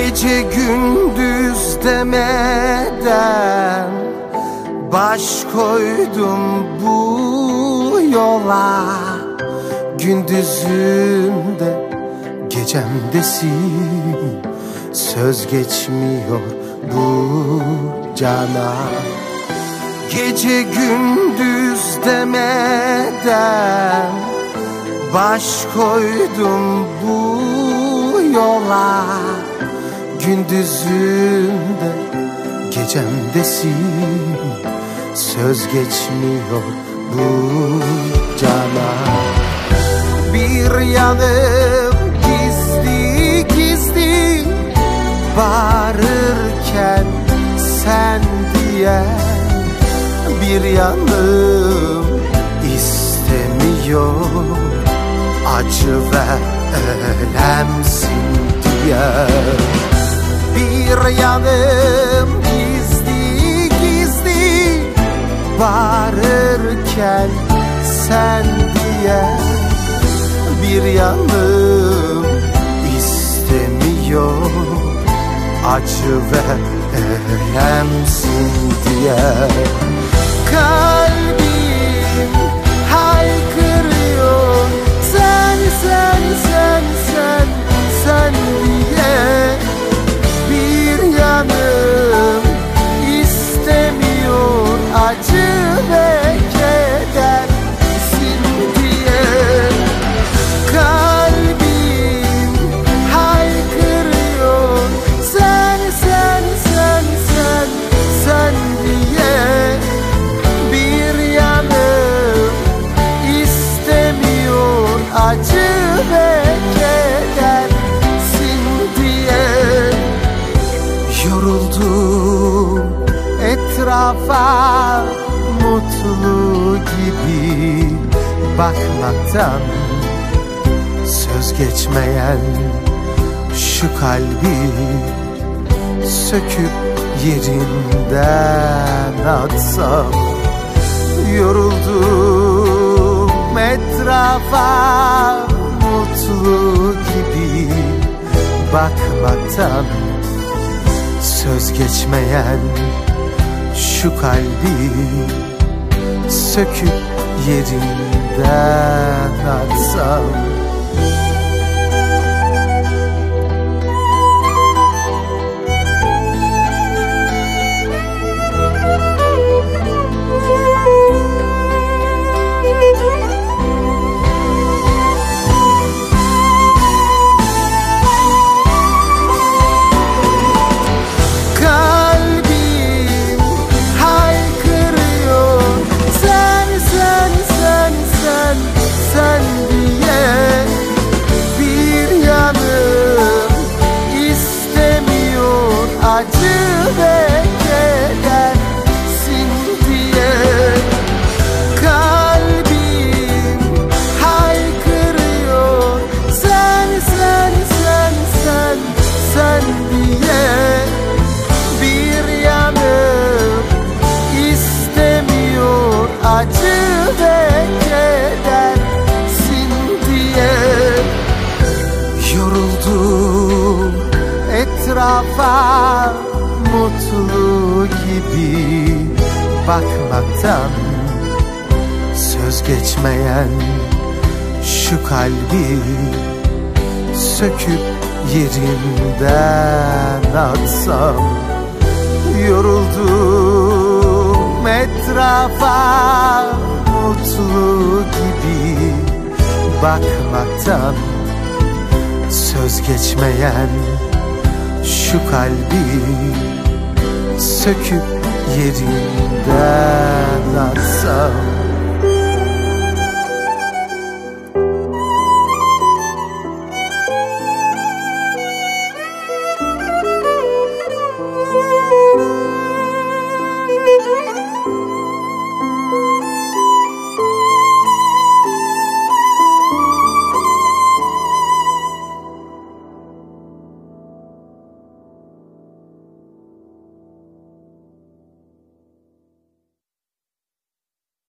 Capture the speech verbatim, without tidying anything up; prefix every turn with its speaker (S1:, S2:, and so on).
S1: Gece gündüz demeden baş koydum bu yola. Gündüzümde gecemdesin, söz geçmiyor bu cana. Gece gündüz demeden baş koydum bu yola. Gündüzümde gecemdesin, söz geçmiyor bu cana. Bir yanım gizli gizli bağırırken sen diye, bir yanım istemiyor acı ve elemsin diye. Bir yanım gizli gizli bağırırken sen diye, bir yanım istemiyor acı ve elemsin diye. Kalbim haykırıyor sen sen sen sen sen diye, bir yanım istemiyor acı ve kedersin diye. Kalbim haykırıyor sen sen sen sen sen diye, bir yanım istemiyor acı ve kedersin diye. Yoruldum etrafa mutlu gibi bakmaktan, söz geçmeyen şu kalbi söküp yerinden atsam. Yoruldum etrafa mutlu gibi bakmaktan, söz geçmeyen şu kalbi söküp yerinden atsam. Yoruldum etrafa mutlu gibi bakmaktan, söz geçmeyen şu kalbi söküp yerinden atsam. Yoruldum etrafa mutlu gibi bakmaktan, söz geçmeyen şu kalbi söküp yerinden atsam.